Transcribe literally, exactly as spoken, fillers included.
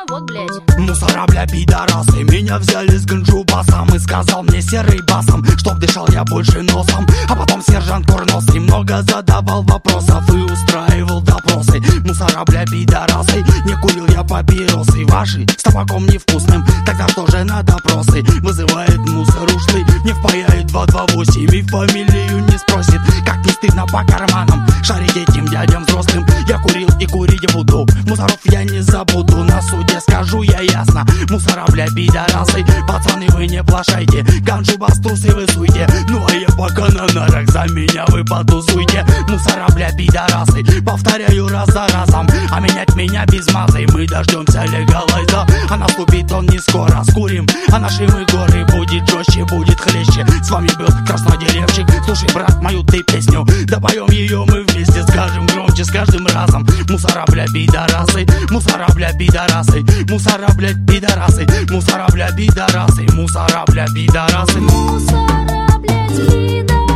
вот, блядь. Мусора, бля, пидорасы, меня взяли с ганджубасом и сказал мне серый басом, чтоб дышал я больше носом. А потом сержант курносый много задавал вопросов и устраивал допросы. Мусора, бля, пидорасы, не курил я папиросы ваши с табаком невкусным, тогда что же на допросы? Вызывает мусор ушлый, не впаяет два два восемь и фамилию не спросит. Как не стыдно по карманам шарить этим дядям взрослым. Я курил и курить буду, мусоров я не забуду. На суде скажу я ясно, мусора, бля, пидорасы. Пацаны, вы не плашайте, ганджубас трусы вы суйте. Ну а я пока на нарах, за меня вы потусуйте. Мусора, бля, пидорасы, повторяю раз за разом. А менять меня без мазы, мы дождемся легалайза. А наступит он не скоро, скурим, а наши мы горы. Будет жестче, будет хлеще, с вами был краснодеревчик. Слушай, брат, мою ты песню, да поем ее мы вместе, скажем громче с каждым разом. Мусора, бля, пидорасы, мусора, бля, пидорасы, мусора, бля, пидорасы, мусора, бля, пидорасы, мусора, бля, пидорасы, Мусора, блядь, пидорасы.